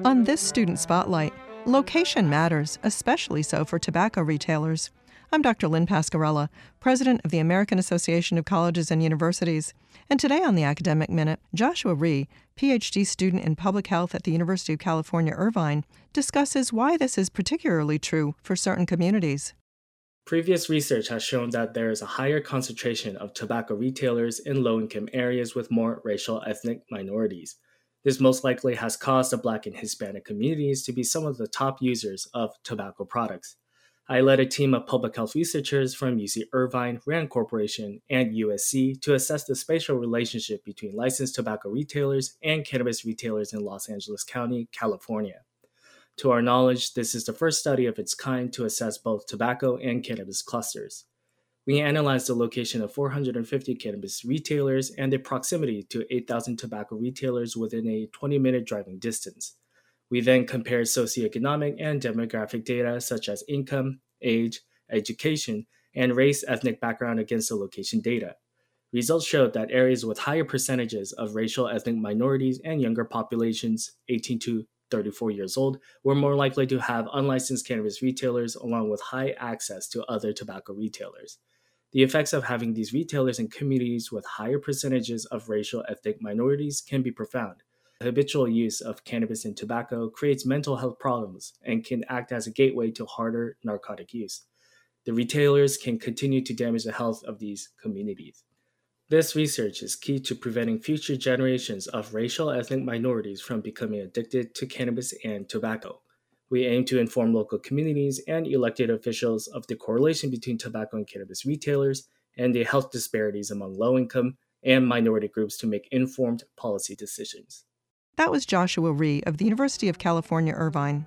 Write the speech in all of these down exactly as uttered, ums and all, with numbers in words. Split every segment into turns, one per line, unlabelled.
On this Student Spotlight, location matters, especially so for tobacco retailers. I'm Doctor Lynn Pascarella, president of the American Association of Colleges and Universities. And today on the Academic Minute, Joshua Rhee, P H D student in public health at the University of California, Irvine, discusses why this is particularly true for certain communities.
Previous research has shown that there is a higher concentration of tobacco retailers in low-income areas with more racial ethnic minorities. This most likely has caused the Black and Hispanic communities to be some of the top users of tobacco products. I led a team of public health researchers from U C Irvine, Rand Corporation, and U S C to assess the spatial relationship between licensed tobacco retailers and cannabis retailers in Los Angeles County, California. To our knowledge, this is the first study of its kind to assess both tobacco and cannabis clusters. We analyzed the location of four hundred fifty cannabis retailers and their proximity to eight thousand tobacco retailers within a twenty-minute driving distance. We then compared socioeconomic and demographic data such as income, age, education, and race ethnic background against the location data. Results showed that areas with higher percentages of racial ethnic minorities and younger populations, eighteen to thirty-four years old, were more likely to have unlicensed cannabis retailers along with high access to other tobacco retailers. The effects of having these retailers in communities with higher percentages of racial ethnic minorities can be profound. The habitual use of cannabis and tobacco creates mental health problems and can act as a gateway to harder narcotic use. The retailers can continue to damage the health of these communities. This research is key to preventing future generations of racial ethnic minorities from becoming addicted to cannabis and tobacco. We aim to inform local communities and elected officials of the correlation between tobacco and cannabis retailers and the health disparities among low-income and minority groups to make informed policy decisions.
That was Joshua Rhee of the University of California, Irvine.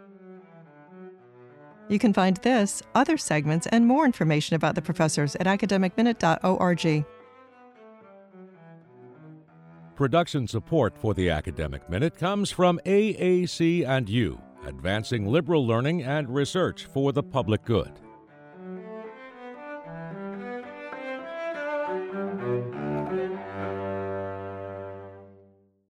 You can find this, other segments, and more information about the professors at academic minute dot org.
Production support for the Academic Minute comes from A A C and U, advancing liberal learning and research for the public good.